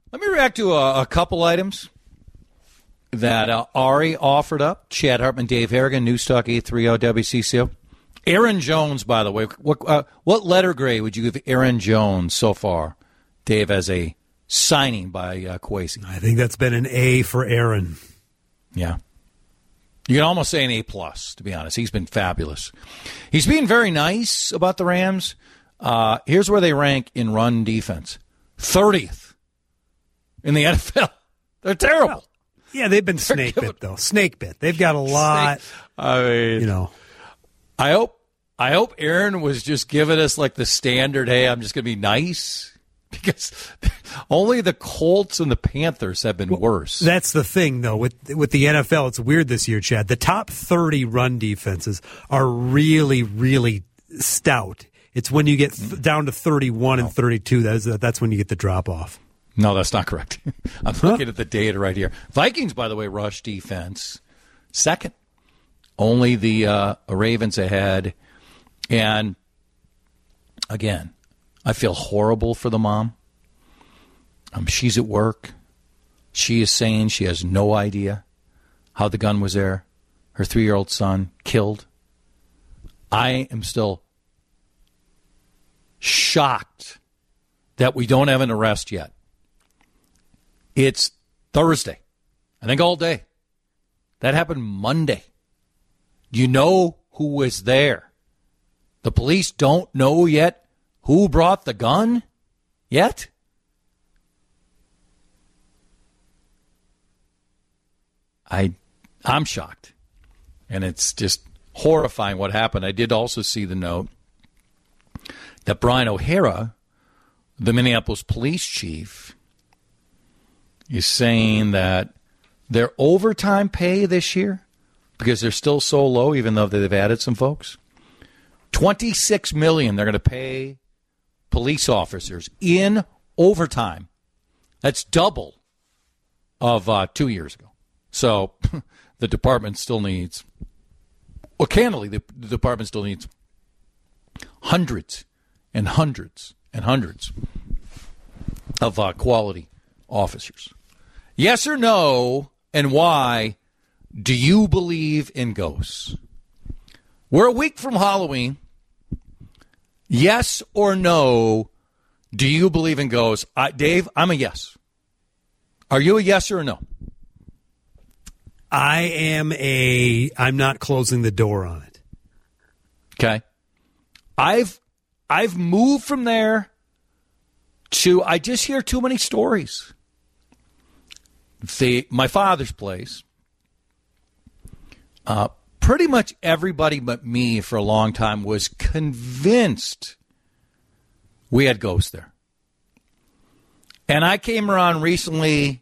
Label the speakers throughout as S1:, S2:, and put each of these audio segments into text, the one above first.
S1: Let me react to a couple items that Ari offered up. Chad Hartman, Dave Harrigan, News Talk 830 WCCO. Aaron Jones, by the way, what letter grade would you give Aaron Jones so far, Dave, as a signing by Kwesi?
S2: I think that's been an A for Aaron.
S1: Yeah. You can almost say an A+, to be honest. He's been fabulous. He's being very nice about the Rams. Here's where they rank in run defense. 30th in the NFL. They're terrible.
S2: Well, yeah, they've been snake bit, though. Snake bit. They've got a lot.
S1: I mean,
S2: you know.
S1: I hope Aaron was just giving us like the standard, hey, I'm just going to be nice. Because only the Colts and the Panthers have been worse.
S2: That's the thing, though. With the NFL, it's weird this year, Chad. The top 30 run defenses are really, really stout. It's when you get down to 31 and 32, that's when you get the drop-off.
S1: No, that's not correct. I'm looking at the data right here. Vikings, by the way, rush defense, second. Only the Ravens ahead. And, again, I feel horrible for the mom. She's at work. She is saying she has no idea how the gun was there. Her 3-year-old son killed. I am still shocked that we don't have an arrest yet. It's Thursday. I think all day. That happened Monday. Do you know who was there? The police don't know yet who brought the gun yet? I'm shocked. And it's just horrifying what happened. I did also see the note that Brian O'Hara, the Minneapolis police chief, is saying that their overtime pay this year, because they're still so low, even though they've added some folks, $26 million they're going to pay police officers in overtime. That's double of 2 years ago. So the department still needs, well, candidly, the department still needs hundreds and hundreds and hundreds of quality officers. Yes or no, and why do you believe in ghosts? We're a week from Halloween. Yes or no, do you believe in ghosts? Dave, I'm a yes. Are you a yes or a no?
S2: I'm not closing the door on it.
S1: Okay. I've moved from there to, I just hear too many stories. My father's place, pretty much everybody but me for a long time was convinced we had ghosts there. And I came around recently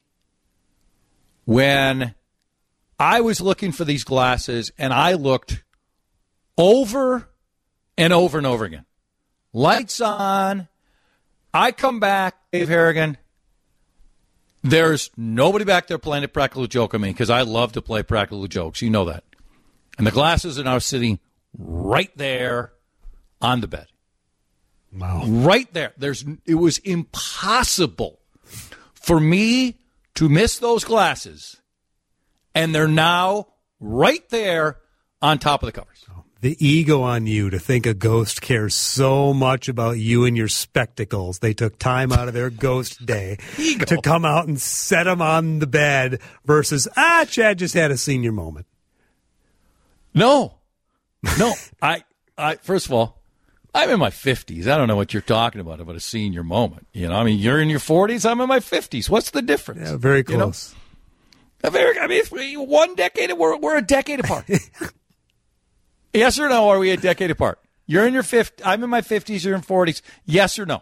S1: when I was looking for these glasses, and I looked over and over and over again. Lights on. I come back, Dave Harrigan. There's nobody back there playing a practical joke on me because I love to play practical jokes. You know that. And the glasses are now sitting right there on the bed.
S2: Wow.
S1: Right there. It was impossible for me to miss those glasses. And they're now right there on top of the covers.
S2: The ego on you to think a ghost cares so much about you and your spectacles. They took time out of their ghost day to come out and set them on the bed versus, Chad just had a senior moment.
S1: No. I first of all, I'm in my 50s. I don't know what you're talking about a senior moment. You know, I mean, you're in your 40s. I'm in my 50s. What's the difference?
S2: Yeah, very close.
S1: You know? It's 1 decade. We're a decade apart. Yes or no? Are we a decade apart? You're in your 50s. I'm in my 50s. You're in 40s. Yes or no?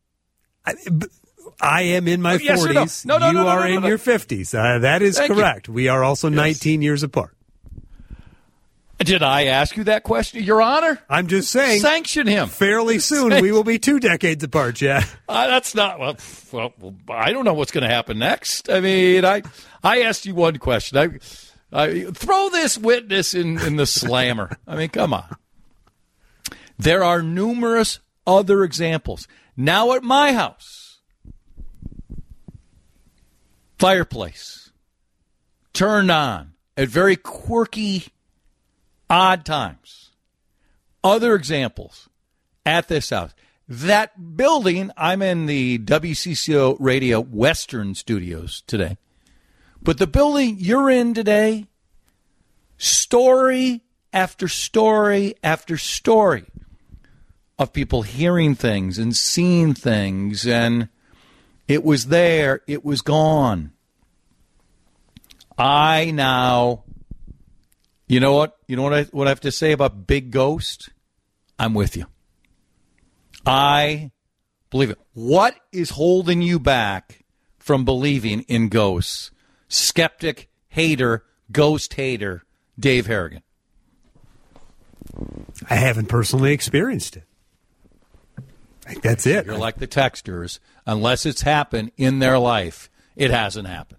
S2: I am in my 40s.
S1: Yes or no?
S2: You are in your 50s. That is correct. We are also 19 years apart.
S1: Did I ask you that question, Your Honor?
S2: I'm just saying.
S1: Sanction him.
S2: Fairly soon, we will be 2 decades apart, Chad.
S1: That's not, well, I don't know what's going to happen next. I mean, I asked you one question. I throw this witness in the slammer. I mean, come on. There are numerous other examples. Now at my house, fireplace turned on at very quirky, odd times. Other examples at this house. That building, I'm in the WCCO Radio Western Studios today. But the building you're in today, story after story after story of people hearing things and seeing things, and it was there, it was gone. I now, you know what? You know what I have to say about Big Ghost? I'm with you. I believe it. What is holding you back from believing in ghosts? Skeptic, hater, ghost hater, Dave Harrigan.
S2: I haven't personally experienced it. I think that's it.
S1: You're like the texters. Unless it's happened in their life, it hasn't happened.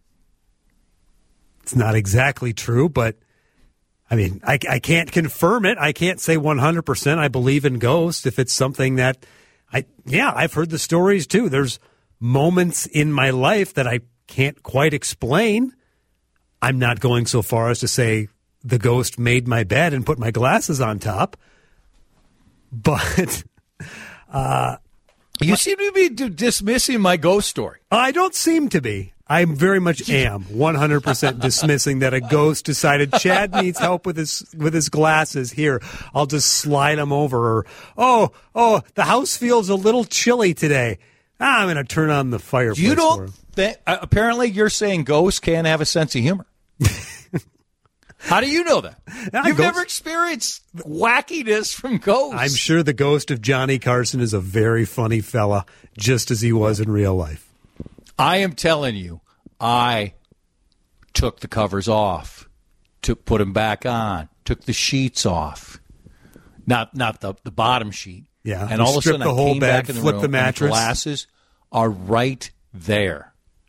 S2: It's not exactly true, but I mean, I can't confirm it. I can't say 100% I believe in ghosts if it's something that I've heard the stories too. There's moments in my life that I can't quite explain. I'm not going so far as to say the ghost made my bed and put my glasses on top. But
S1: you seem to be dismissing my ghost story.
S2: I don't seem to be. I very much am 100% dismissing that a ghost decided Chad needs help with his glasses. Here, I'll just slide them over. Or, the house feels a little chilly today. I'm going to turn on the fireplace.
S1: You don't think, apparently you're saying ghosts can't have a sense of humor. How do you know that? You've never experienced wackiness from ghosts.
S2: I'm sure the ghost of Johnny Carson is a very funny fella, just as he was in real life.
S1: I am telling you, I took the covers off, put them back on, took the sheets off, not the bottom sheet.
S2: Yeah,
S1: and all of a sudden
S2: the
S1: I
S2: whole
S1: came
S2: bed,
S1: back in the
S2: flip
S1: room,
S2: the mattress.
S1: And the glasses are right there.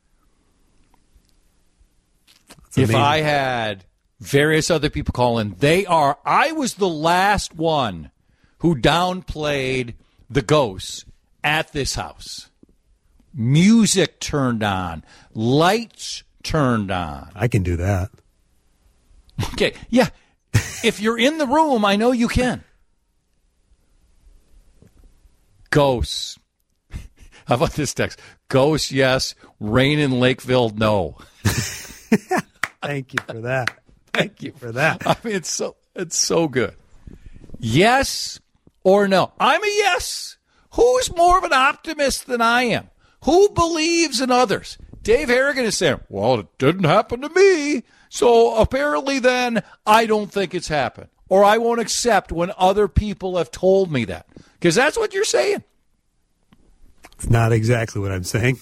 S2: That's amazing.
S1: If I had various other people call in, I was the last one who downplayed the ghosts at this house. Music turned on, lights turned on.
S2: I can do that.
S1: Okay, yeah. If you're in the room, I know you can. Ghosts. How about this text? Ghosts, yes. Rain in Lakeville, no.
S2: Thank you for that. Thank you for that.
S1: I mean, it's so good. Yes or no? I'm a yes. Who's more of an optimist than I am? Who believes in others? Dave Harrigan is saying, well, it didn't happen to me, so apparently then I don't think it's happened. Or I won't accept when other people have told me that. Because that's what you're saying.
S2: It's not exactly what I'm saying.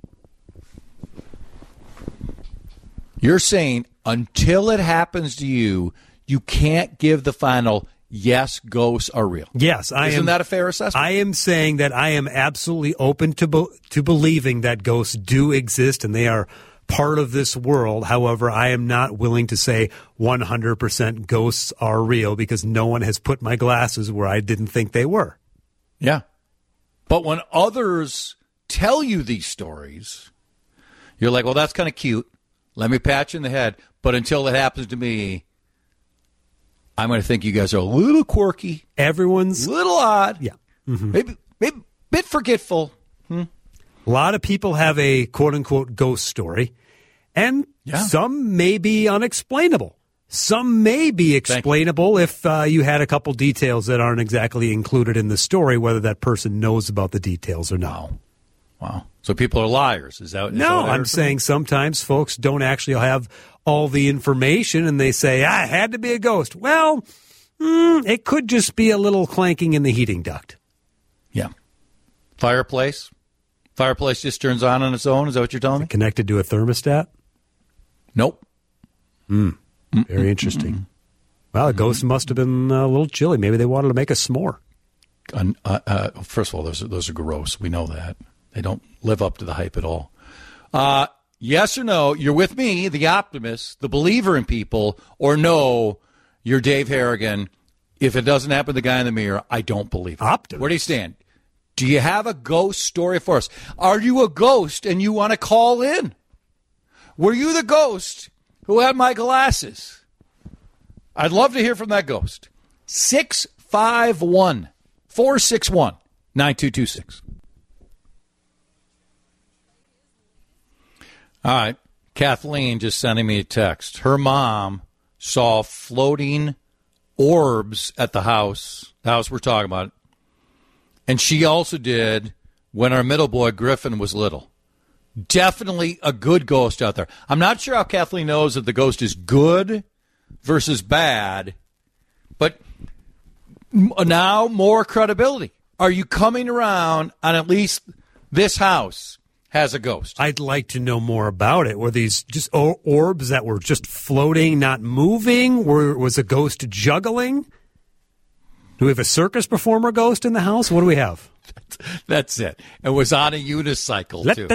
S1: You're saying until it happens to you, you can't give the final yes, ghosts are real.
S2: Yes,
S1: Isn't that a fair assessment?
S2: I am saying that I am absolutely open to believing that ghosts do exist and they are part of this world. However, I am not willing to say 100% ghosts are real because no one has put my glasses where I didn't think they were.
S1: Yeah. But when others tell you these stories, you're like, well, that's kind of cute. Let me pat you in the head. But until it happens to me, I'm going to think you guys are a little quirky.
S2: Everyone's
S1: a little odd.
S2: Yeah. Mm-hmm.
S1: Maybe a bit forgetful.
S2: A lot of people have a quote-unquote ghost story, and some may be unexplainable. Some may be explainable if you had a couple details that aren't exactly included in the story, whether that person knows about the details or not.
S1: Wow. So people are liars. Is that
S2: No, I'm saying sometimes folks don't actually have all the information, and they say, it had to be a ghost. Well, it could just be a little clanking in the heating duct.
S1: Yeah. Fireplace? Fireplace just turns on its own? Is that what you're telling me?
S2: Connected to a thermostat?
S1: Nope.
S2: Very interesting. Well, a ghost must have been a little chilly. Maybe they wanted to make a s'more.
S1: First of all, those are gross. We know that. They don't live up to the hype at all. Yes or no, you're with me, the optimist, the believer in people, or no, you're Dave Harrigan. If it doesn't happen to the guy in the mirror, I don't believe it.
S2: Optimist.
S1: Where do you stand? Do you have a ghost story for us? Are you a ghost and you want to call in? Were you the ghost who had my glasses? I'd love to hear from that ghost. 651-461-9226. All right. Kathleen just sending me a text. Her mom saw floating orbs at the house we're talking about. And she also did when our middle boy, Griffin, was little. Definitely a good ghost out there. I'm not sure how Kathleen knows that the ghost is good versus bad, but now more credibility. Are you coming around on at least this house has a ghost?
S2: I'd like to know more about it. Were these just orbs that were just floating, not moving? Was a ghost juggling? Do we have a circus performer ghost in the house? What do we have?
S1: That's it. It was on a unicycle, too.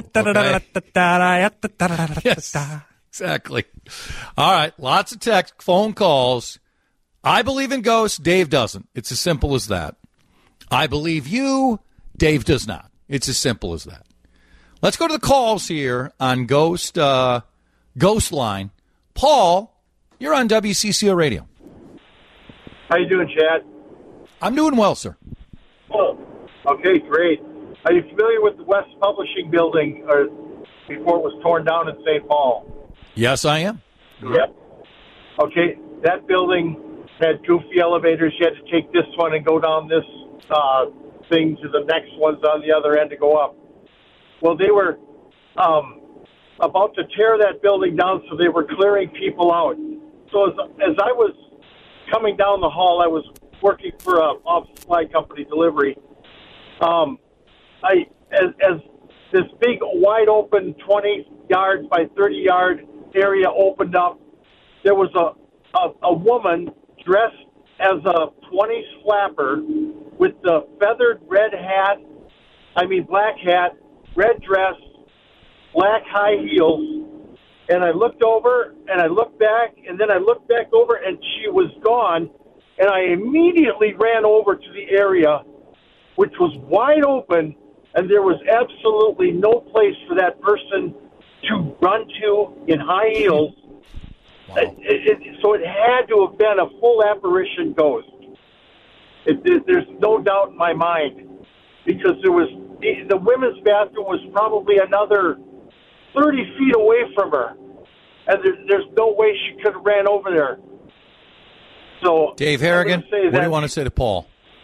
S1: Okay? Yes, exactly. All right, lots of text, phone calls. I believe in ghosts. Dave doesn't. It's as simple as that. I believe you. Dave does not. It's as simple as that. Let's go to the calls here on Ghost Line. Paul, you're on WCCO Radio.
S3: How you doing, Chad?
S1: I'm doing well, sir.
S3: Oh, okay, great. Are you familiar with the West Publishing Building or before it was torn down in St. Paul?
S1: Yes, I am.
S3: Yep. Okay, that building had goofy elevators. You had to take this one and go down this thing to the next ones on the other end to go up. Well, they were about to tear that building down, so they were clearing people out. So as I was coming down the hall, I was working for a office supply company delivery. As this big, wide open 20 yards by 30 yard area opened up, there was a woman dressed as a 20s flapper with the feathered black hat, red dress, black high heels, and I looked over, and I looked back, and then I looked back over, and she was gone, and I immediately ran over to the area, which was wide open, and there was absolutely no place for that person to run to in high heels.
S1: Wow.
S3: So it had to have been a full apparition ghost. There's no doubt in my mind, because the women's bathroom was probably another 30 feet away from her, and there's no way she could have ran over there. So,
S1: Dave Harrigan, what do you want to say to Paul?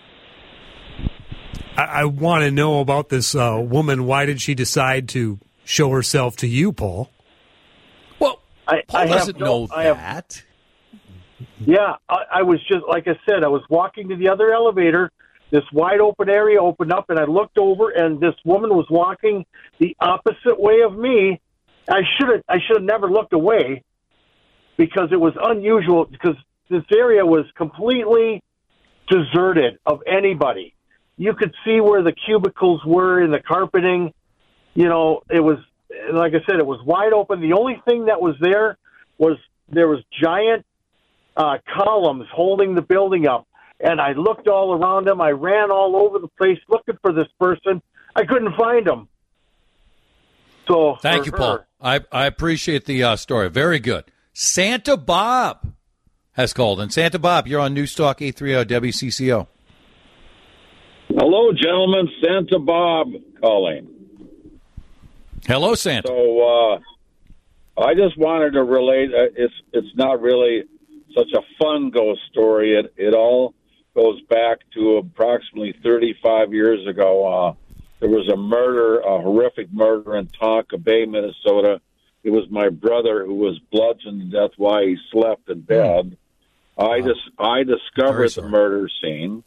S2: I want to know about this woman. Why did she decide to show herself to you, Paul?
S1: Well, Paul doesn't know that.
S3: Yeah, I was just, like I said, I was walking to the other elevator. This wide open area opened up, and I looked over, and this woman was walking the opposite way of me. I should have never looked away, because it was unusual, because this area was completely deserted of anybody. You could see where the cubicles were in the carpeting. You know, it was, like I said, it was wide open. The only thing that was there was giant columns holding the building up. And I looked all around them. I ran all over the place looking for this person. I couldn't find him. So
S1: thank you, Paul. I appreciate the story. Very good. Santa Bob has called. And Santa Bob, you're on Newstalk 830 WCCO.
S4: Hello, gentlemen. Santa Bob calling.
S1: Hello, Santa.
S4: So I just wanted to relate. It's not really such a fun ghost story. It all goes back to approximately 35 years ago. There was a horrific murder in Tonka Bay, Minnesota. It was my brother who was bludgeoned to death while he slept in bed. I discovered the murder scene,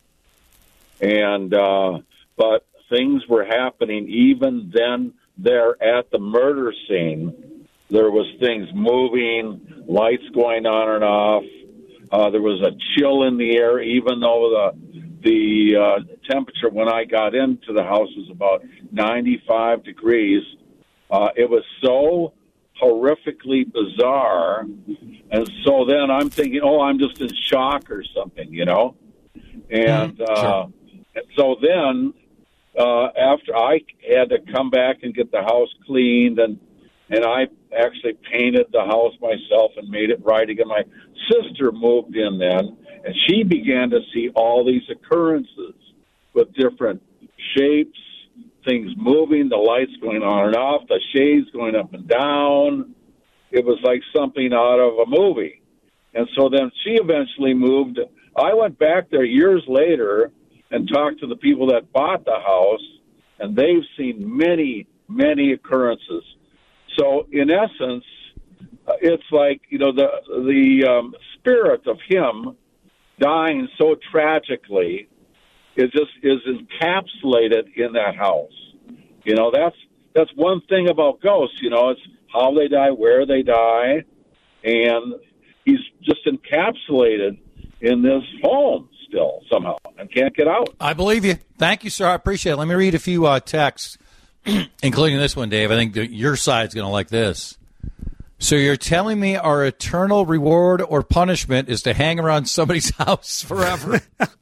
S4: and but things were happening even then there at the murder scene. There was things moving, lights going on and off. There was a chill in the air, even though the temperature when I got into the house was about 95 degrees. It was so horrifically bizarre. And so then I'm thinking, I'm just in shock or something, you know? And
S1: sure.
S4: So then after I had to come back and get the house cleaned and and I actually painted the house myself and made it right again. My sister moved in then, and she began to see all these occurrences with different shapes, things moving, the lights going on and off, the shades going up and down. It was like something out of a movie. And so then she eventually moved. I went back there years later and talked to the people that bought the house, and they've seen many, many occurrences. So in essence, it's like, the spirit of him dying so tragically is encapsulated in that house. That's one thing about ghosts. It's how they die, where they die, and he's just encapsulated in this home still somehow and can't get out.
S1: I believe you. Thank you, sir. I appreciate it. Let me read a few texts, including this one, Dave. I think your side's going to like this. So you're telling me our eternal reward or punishment is to hang around somebody's house forever?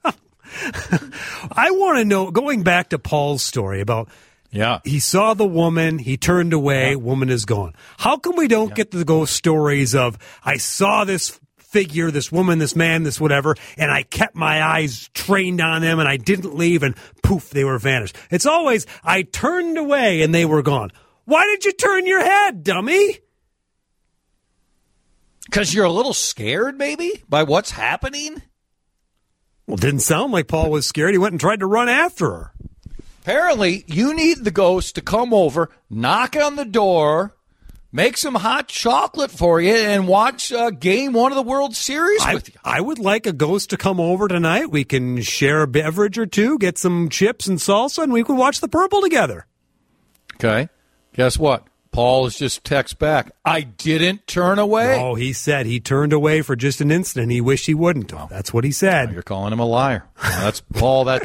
S2: I want to know, going back to Paul's story about he saw the woman, he turned away, woman is gone. How come we don't get the ghost stories of, I saw this figure, this woman, this man, this whatever, and I kept my eyes trained on them and I didn't leave and poof, they were vanished. It's always, I turned away and they were gone. Why did you turn your head, dummy?
S1: Because you're a little scared, maybe, by what's happening?
S2: Well, it didn't sound like Paul was scared. He went and tried to run after her.
S1: Apparently, you need the ghost to come over, knock on the door, make some hot chocolate for you, and watch Game 1 of the World Series with you.
S2: I would like a ghost to come over tonight. We can share a beverage or two, get some chips and salsa, and we can watch the Purple together.
S1: Okay. Guess what? Paul has just text back, I didn't turn away.
S2: Oh, he said he turned away for just an instant. He wished he wouldn't. Oh. That's what he said.
S1: Oh, you're calling him a liar. That's Paul. No,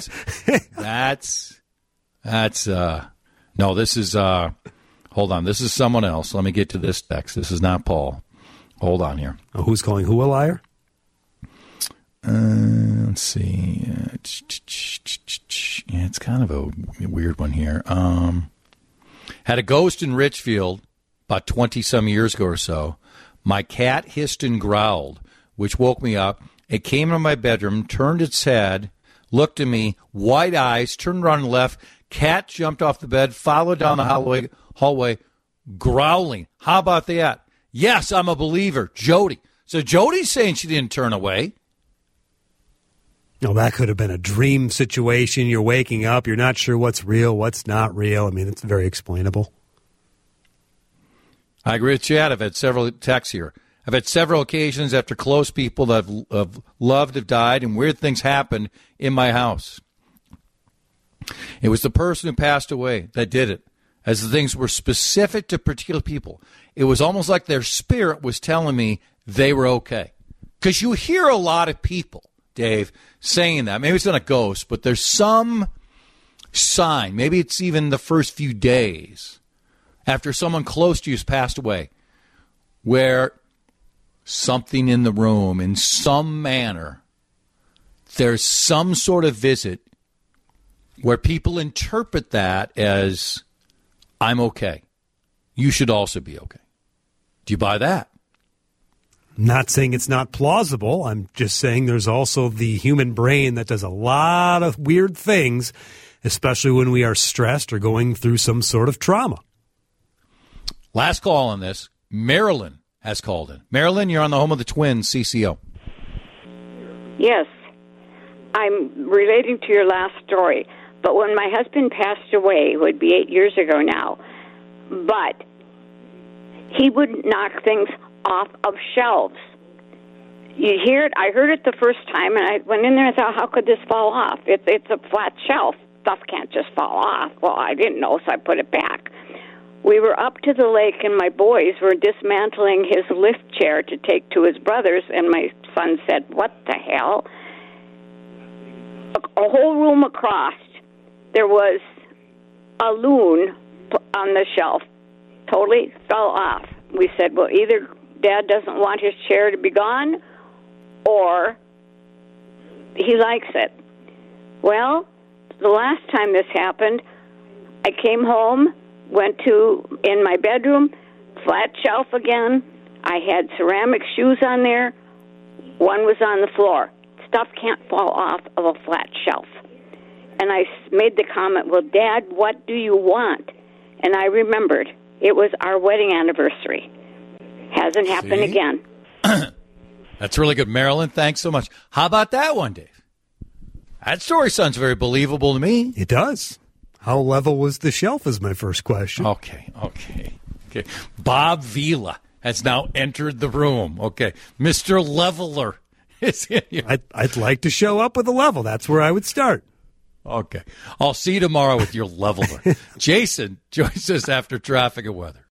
S1: this is, hold on. This is someone else. Let me get to this text. This is not Paul. Hold on here.
S2: Oh, who's calling who a liar?
S1: Let's see. Yeah, it's kind of a weird one here. Had a ghost in Richfield about 20-some years ago or so. My cat hissed and growled, which woke me up. It came into my bedroom, turned its head, looked at me, wide eyes, turned around and left. Cat jumped off the bed, followed down the hallway, growling. How about that? Yes, I'm a believer. Jody. So Jody's saying she didn't turn away.
S2: No, that could have been a dream situation. You're waking up. You're not sure what's real, what's not real. I mean, it's very explainable.
S1: I agree with Chad. I've had several texts here. I've had several occasions after close people that I've loved have died and weird things happened in my house. It was the person who passed away that did it, as the things were specific to particular people. It was almost like their spirit was telling me they were okay. Because you hear a lot of people, Dave, saying that. Maybe it's not a ghost, but there's some sign. Maybe it's even the first few days after someone close to you has passed away, where something in the room, in some manner, there's some sort of visit where people interpret that as, I'm okay. You should also be okay. Do you buy that?
S2: I'm not saying it's not plausible. I'm just saying there's also the human brain that does a lot of weird things, especially when we are stressed or going through some sort of trauma.
S1: Last call on this. Marilyn has called in. Marilyn, you're on the home of the Twins, CCO.
S5: Yes. I'm relating to your last story. But when my husband passed away, it would be 8 years ago now, but he would knock things off of shelves. You hear it? I heard it the first time, and I went in there and thought, how could this fall off? It's a flat shelf. Stuff can't just fall off. Well, I didn't know, so I put it back. We were up to the lake, and my boys were dismantling his lift chair to take to his brother's, and my son said, what the hell? A whole room across, there was a loon on the shelf, totally fell off. We said, well, either Dad doesn't want his chair to be gone, or he likes it. Well, the last time this happened, I came home, went in my bedroom, Flat shelf again. I had ceramic shoes on there. One was on the floor. Stuff can't fall off of a flat shelf. And I made the comment, well, Dad, what do you want? And I remembered it was our wedding anniversary. Hasn't happened again.
S1: That's really good. Marilyn, thanks so much. How about that one, Dave? That story sounds very believable to me.
S2: It does. How level was the shelf is my first question.
S1: Okay. Bob Vila has now entered the room. Okay. Mr. Leveler is in here.
S2: I'd like to show up with a level. That's where I would start.
S1: Okay. I'll see you tomorrow with your leveler. Jason joins us after traffic and weather.